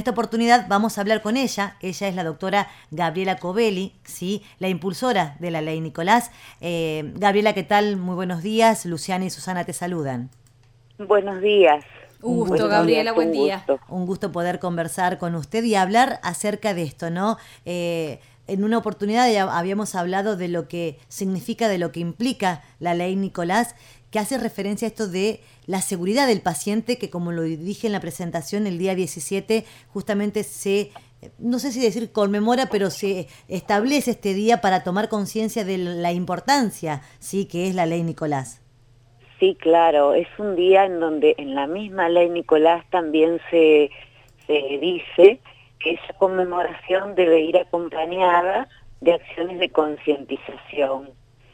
esta oportunidad vamos a hablar con ella. Ella es la doctora Gabriela Covelli, ¿sí? La impulsora de la ley Nicolás. Gabriela, ¿qué tal? Muy buenos días. Luciana y Susana te saludan. Buenos días. Un Gusto, gusto, Buenos días, Gabriela, buen un día. gusto. un gusto poder conversar con usted y hablar acerca de esto, ¿no? En una oportunidad ya habíamos hablado de lo que significa, de lo que implica la ley Nicolás, que hace referencia a esto de la seguridad del paciente, que como lo dije en la presentación, el día 17 justamente no sé si decir conmemora, pero se establece este día para tomar conciencia de la importancia, sí, que es la ley Nicolás. Sí, claro, es un día en donde en la misma ley Nicolás también se dice que esa conmemoración debe ir acompañada de acciones de concientización.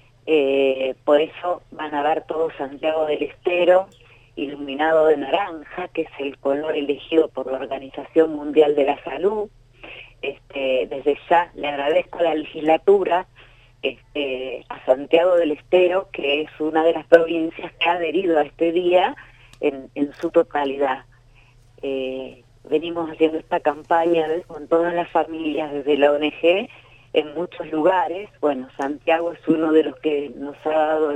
Por eso van a ver todo Santiago del Estero iluminado de naranja, que es el color elegido por la Organización Mundial de la Salud. Desde ya le agradezco a la legislatura, a Santiago del Estero, que es una de las provincias que ha adherido a este día en su totalidad. Venimos haciendo esta campaña con todas las familias desde la ONG en muchos lugares. Bueno, Santiago es uno de los que nos ha dado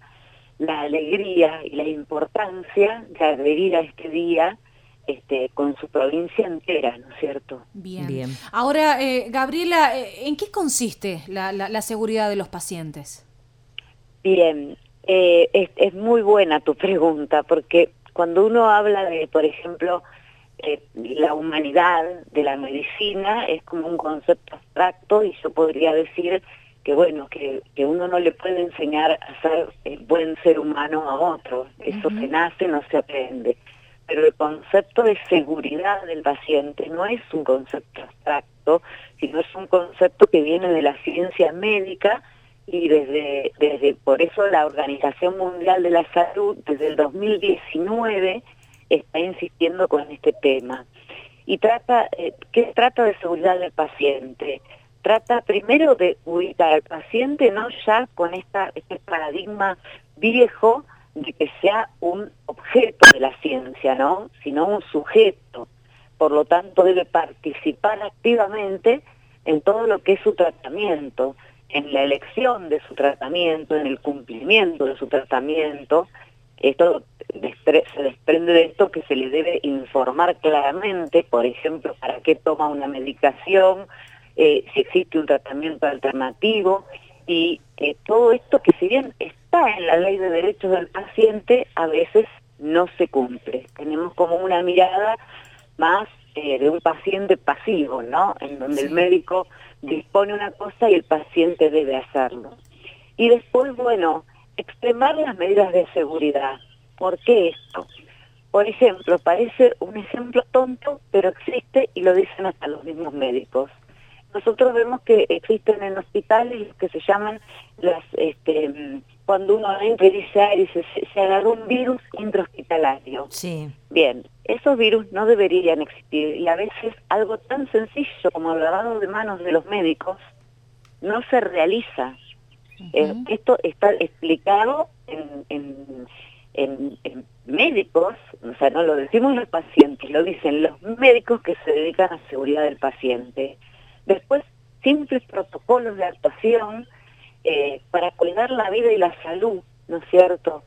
la alegría y la importancia de adherir a este día con su provincia entera, ¿no es cierto? Bien. Bien. Ahora, Gabriela, ¿en qué consiste la seguridad de los pacientes? Bien, es muy buena tu pregunta, porque cuando uno habla de, por ejemplo, la humanidad de la medicina, es como un concepto abstracto, y yo podría decir que, bueno, que uno no le puede enseñar a ser buen ser humano a otro. Eso se nace, no se aprende. Pero el concepto de seguridad del paciente no es un concepto abstracto, sino es un concepto que viene de la ciencia médica, y por eso la Organización Mundial de la Salud desde el 2019 está insistiendo con este tema. Y ¿qué trata de seguridad del paciente? Trata primero de ubicar al paciente no ya con este paradigma viejo de que sea un objeto de la ciencia, ¿no? Sino un sujeto. Por lo tanto, debe participar activamente en todo lo que es su tratamiento, en la elección de su tratamiento, en el cumplimiento de su tratamiento. Esto se desprende de esto, que se le debe informar claramente, por ejemplo, para qué toma una medicación, si existe un tratamiento alternativo, y todo esto que, si bien está en la Ley de Derechos del Paciente, a veces no se cumple. Tenemos como una mirada más de un paciente pasivo, ¿no? En donde el Sí. médico dispone una cosa y el paciente debe hacerlo. Y después, bueno, extremar las medidas de seguridad. ¿Por qué esto? Por ejemplo, parece un ejemplo tonto, pero existe, y lo dicen hasta los mismos médicos. Nosotros vemos que existen en hospitales lo que se llaman cuando uno entra y dice, se agarró un virus intrahospitalario. Sí. Bien, esos virus no deberían existir, y a veces algo tan sencillo como el lavado de manos de los médicos no se realiza. Esto está explicado en médicos, o sea, no lo decimos los pacientes, lo dicen los médicos que se dedican a seguridad del paciente. Después, simples protocolos de actuación para cuidar la vida y la salud, ¿no es cierto?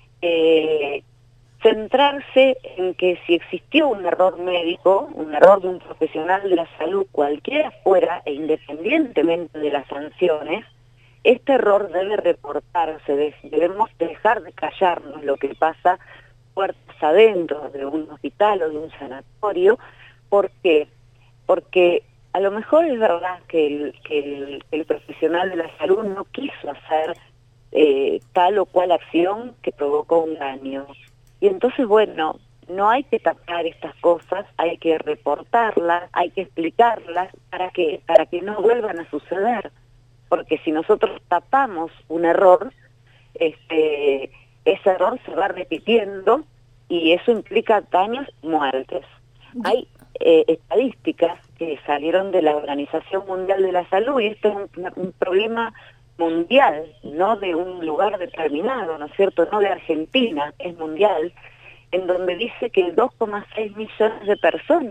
Centrarse en que si existió un error médico, un error de un profesional de la salud, cualquiera fuera e independientemente de las sanciones, este error debe reportarse. Debemos dejar de callarnos lo que pasa puertas adentro de un hospital o de un sanatorio. ¿Por qué? Porque a lo mejor es verdad que el profesional de la salud no quiso hacer tal o cual acción que provocó un daño. Y entonces, bueno, no hay que tapar estas cosas, hay que reportarlas, hay que explicarlas para que no vuelvan a suceder. Porque si nosotros tapamos un error, ese error se va repitiendo, y eso implica daños y muertes. Hay estadísticas que salieron de la Organización Mundial de la Salud, y esto es un problema mundial, no de un lugar determinado, ¿no es cierto? No de Argentina, es mundial, en donde dice que 2,6 millones de personas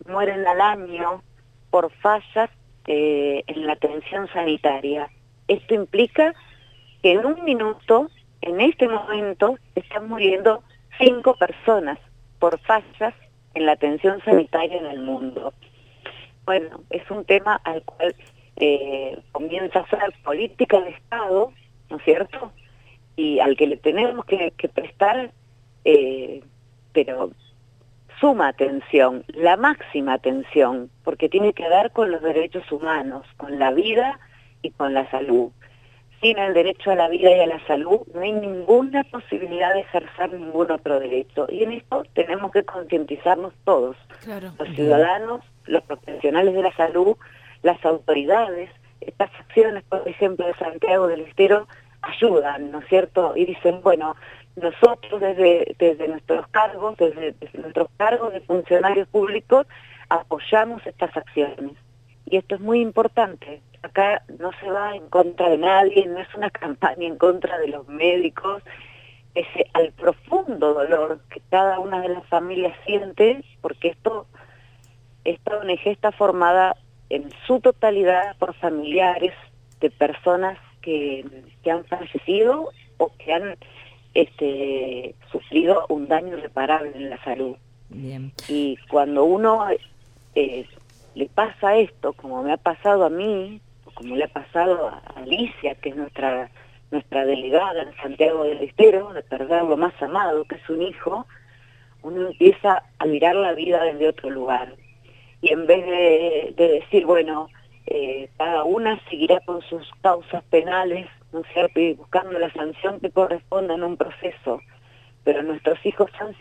mueren al año por fallas en la atención sanitaria. Esto implica que en un minuto, en este momento, están muriendo 5 personas por fallas en la atención sanitaria en el mundo. Bueno, es un tema al cual comienza a ser política de Estado, ¿no es cierto? Y al que le tenemos que prestar, pero suma atención, la máxima atención, porque tiene que ver con los derechos humanos, con la vida y con la salud. Sin el derecho a la vida y a la salud no hay ninguna posibilidad de ejercer ningún otro derecho. Y en esto tenemos que concientizarnos todos, Claro. los ciudadanos, los profesionales de la salud, las autoridades. Estas acciones, por ejemplo, de Santiago del Estero, ayudan, ¿no es cierto? Y dicen, bueno, nosotros desde nuestros cargos, desde nuestros cargos de funcionarios públicos, apoyamos estas acciones. Y esto es muy importante. Acá no se va en contra de nadie, no es una campaña en contra de los médicos, pese al profundo dolor que cada una de las familias siente, porque esta ONG está formada en su totalidad por familiares de personas que han fallecido o que han sufrido un daño irreparable en la salud. Bien. Y cuando uno le pasa esto, como me ha pasado a mí, o como le ha pasado a Alicia, que es nuestra delegada en Santiago del Estero, de perder lo más amado, que es un hijo, uno empieza a mirar la vida desde otro lugar. Y en vez de decir, bueno, cada una seguirá con sus causas penales, ¿no es cierto?, y buscando la sanción que corresponda en un proceso, pero nuestros hijos han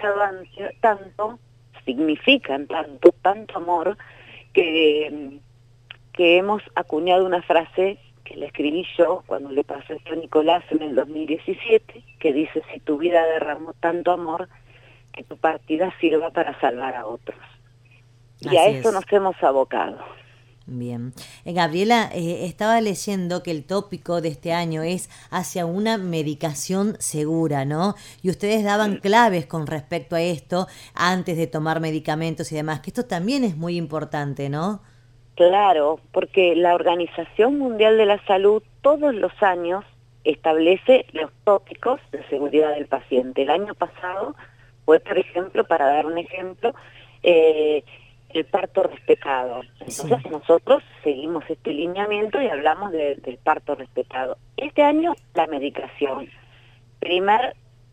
significan tanto amor, que hemos acuñado una frase que la escribí yo cuando le pasé esto a Nicolás en el 2017, que dice: si tu vida derramó tanto amor, que tu partida sirva para salvar a otros. Y Así a eso es. nos hemos abocado. Bien. Gabriela, estaba leyendo que el tópico de este año es hacia una medicación segura, ¿no? Y ustedes daban claves con respecto a esto antes de tomar medicamentos y demás, que esto también es muy importante, ¿no? Claro, porque la Organización Mundial de la Salud todos los años establece los tópicos de seguridad del paciente. El año pasado fue, por ejemplo, para dar un ejemplo, el parto respetado. Entonces Sí. nosotros seguimos este lineamiento y hablamos del parto respetado. Este año la medicación. Primer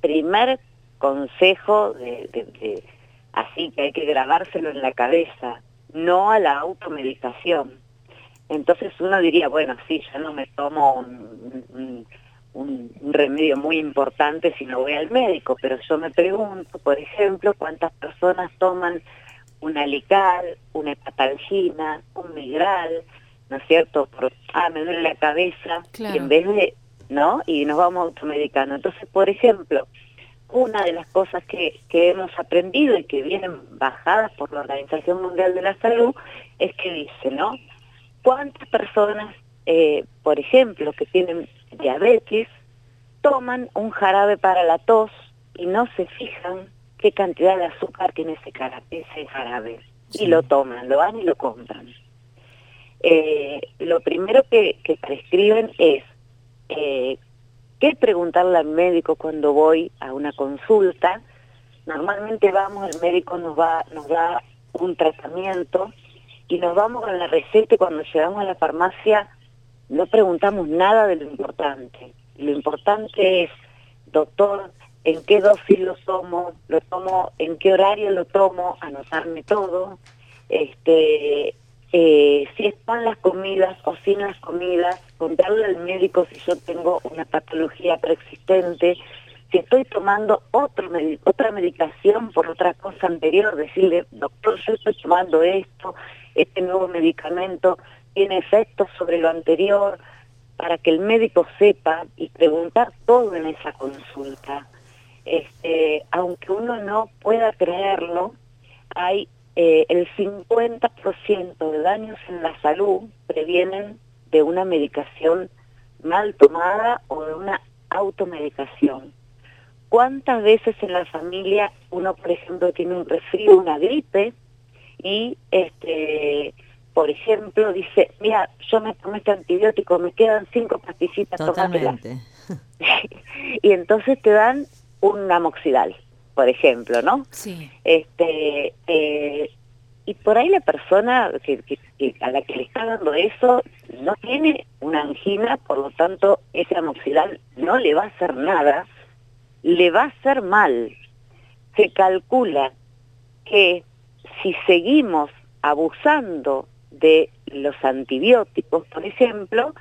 consejo así que hay que grabárselo en la cabeza: no a la automedicación. Entonces uno diría, bueno, sí, yo no me tomo un remedio muy importante si no voy al médico, pero yo me pregunto, por ejemplo, cuántas personas toman una Lical, una hepatalgina, un Migral, ¿no es cierto? Me duele la cabeza, Claro. y en vez de, ¿no? Y nos vamos automedicando. Entonces, por ejemplo, una de las cosas que hemos aprendido y que vienen bajadas por la Organización Mundial de la Salud es que dice, ¿no?, ¿cuántas personas, por ejemplo, que tienen diabetes, toman un jarabe para la tos y no se fijan qué cantidad de azúcar tiene ese jarabe? Sí. Y lo toman, lo van y lo compran. Lo primero que prescriben es ¿qué preguntarle al médico cuando voy a una consulta? Normalmente el médico nos da un tratamiento y nos vamos con la receta, y cuando llegamos a la farmacia no preguntamos nada de lo importante. Lo importante es, doctor, ¿en qué dosis lo tomo en qué horario lo tomo? Anotarme todo, si están las comidas o sin las comidas, contarle al médico si yo tengo una patología preexistente, si estoy tomando otra medicación por otra cosa anterior, decirle, doctor, yo estoy tomando esto, este nuevo medicamento tiene efectos sobre lo anterior, para que el médico sepa, y preguntar todo en esa consulta. Aunque uno no pueda creerlo, hay el 50% de daños en la salud previenen de una medicación mal tomada o de una automedicación. ¿Cuántas veces en la familia uno, por ejemplo, tiene un resfrío, una gripe, y por ejemplo dice, mira, yo me tomé este antibiótico, me quedan 5 pastillitas, tómatelas. Totalmente. Y entonces te dan un amoxidal, por ejemplo, ¿no? Sí. Y por ahí la persona a la que le está dando eso no tiene una angina, por lo tanto ese amoxidal no le va a hacer nada, le va a hacer mal. Se calcula que si seguimos abusando de los antibióticos, por ejemplo,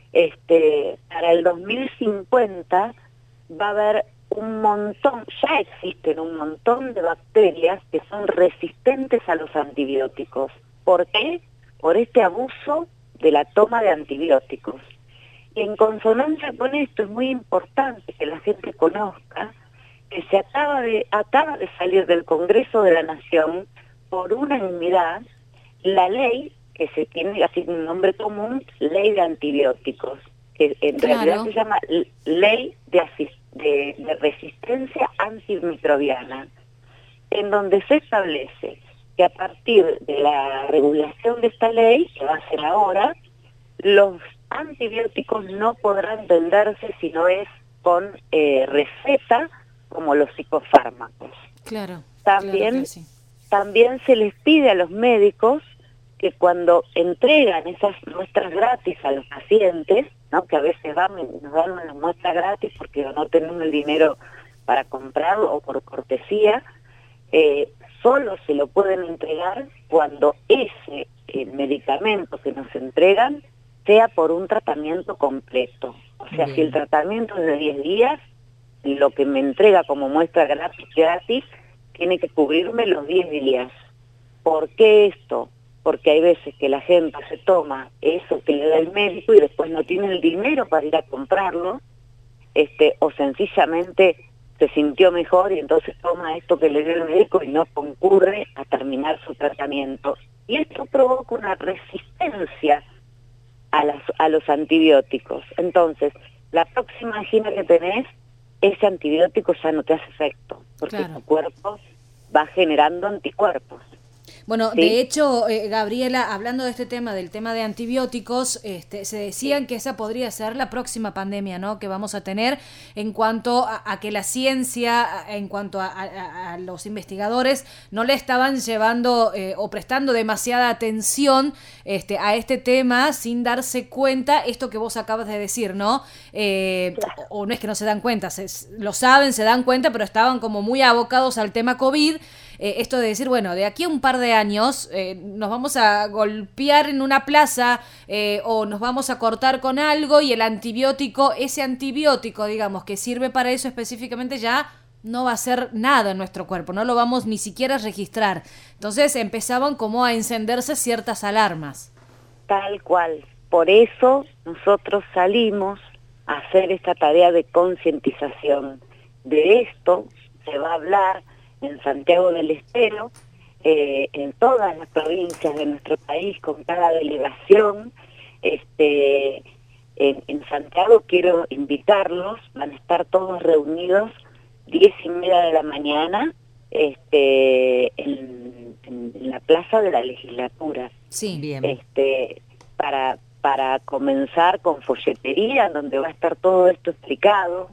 para el 2050 va a haber un montón, ya existen un montón de bacterias que son resistentes a los antibióticos. ¿Por qué? Por este abuso de la toma de antibióticos. Y en consonancia con esto es muy importante que la gente conozca que se acaba de salir del Congreso de la Nación por unanimidad la ley que se tiene así un nombre común, ley de antibióticos, que en realidad se llama ley de resistencia antimicrobiana, en donde se establece que a partir de la regulación de esta ley, que va a ser ahora, los antibióticos no podrán venderse si no es con receta, como los psicofármacos. Claro. También, claro que sí. También se les pide a los médicos que cuando entregan esas muestras gratis a los pacientes, ¿no? Que a veces nos dan una muestra gratis porque no tenemos el dinero para comprarlo o por cortesía, solo se lo pueden entregar cuando ese medicamento que nos entregan sea por un tratamiento completo. O sea, si el tratamiento es de 10 días, lo que me entrega como muestra gratis tiene que cubrirme los 10 días. ¿Por qué esto? Porque hay veces que la gente se toma eso que le da el médico y después no tiene el dinero para ir a comprarlo, o sencillamente se sintió mejor y entonces toma esto que le dio el médico y no concurre a terminar su tratamiento. Y esto provoca una resistencia a los antibióticos. Entonces, la próxima angina que tenés, ese antibiótico ya no te hace efecto, porque tu cuerpo va generando anticuerpos. Bueno, ¿sí? De hecho, Gabriela, hablando de este tema, del tema de antibióticos, se decían que esa podría ser la próxima pandemia, ¿no? Que vamos a tener en cuanto a que la ciencia, en cuanto a los investigadores, no le estaban llevando o prestando demasiada atención a este tema sin darse cuenta, esto que vos acabas de decir, ¿no? O no es que no se dan cuenta, lo saben, se dan cuenta, pero estaban como muy abocados al tema COVID. Esto de decir, bueno, de aquí a un par de años nos vamos a golpear en una plaza o nos vamos a cortar con algo y el antibiótico, ese antibiótico, digamos, que sirve para eso específicamente ya no va a hacer nada en nuestro cuerpo, no lo vamos ni siquiera a registrar. Entonces empezaban como a encenderse ciertas alarmas. Tal cual. Por eso nosotros salimos a hacer esta tarea de concientización. De esto se va a hablar en Santiago del Estero, en todas las provincias de nuestro país, con cada delegación. En Santiago quiero invitarlos, van a estar todos reunidos 10:30 de la mañana en la plaza de la legislatura. Sí, bien. Para comenzar con folletería, donde va a estar todo esto explicado.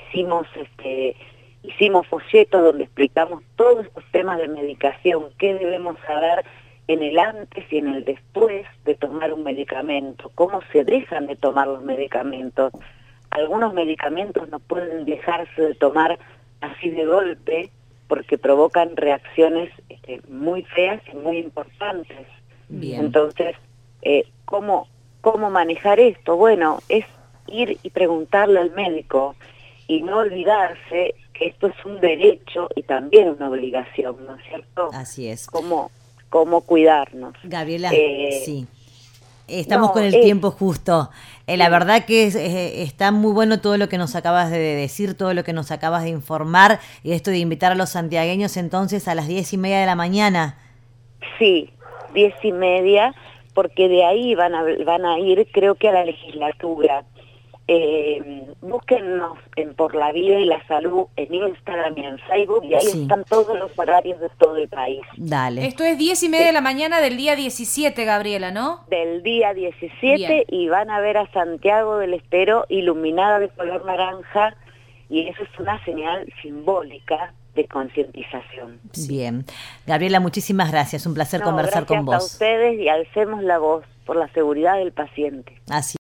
Hicimos folletos donde explicamos todos estos temas de medicación, qué debemos saber en el antes y en el después de tomar un medicamento, cómo se dejan de tomar los medicamentos. Algunos medicamentos no pueden dejarse de tomar así de golpe porque provocan reacciones muy feas y muy importantes. Bien. Entonces, ¿cómo manejar esto? Bueno, es ir y preguntarle al médico y no olvidarse que esto es un derecho y también una obligación, ¿no es cierto? Así es. ¿Cómo cuidarnos? Gabriela, sí. Estamos con el tiempo justo. La verdad que está muy bueno todo lo que nos acabas de decir, todo lo que nos acabas de informar, y esto de invitar a los santiagueños entonces a las 10:30 de la mañana. Sí, 10:30, porque de ahí van a ir, creo que a la legislatura. búsquennos en Por la Vida y la Salud en Instagram y en Facebook, y ahí Sí. están todos los horarios de todo el país. Dale. Esto es 10:30 de la mañana del día 17, Gabriela, ¿no? Del día 17 Bien. y van a ver a Santiago del Estero iluminada de color naranja, y eso es una señal simbólica de concientización. Bien. Gabriela, muchísimas gracias. Un placer No, conversar con gracias vos. a ustedes, y alcemos la voz por la seguridad del paciente. Así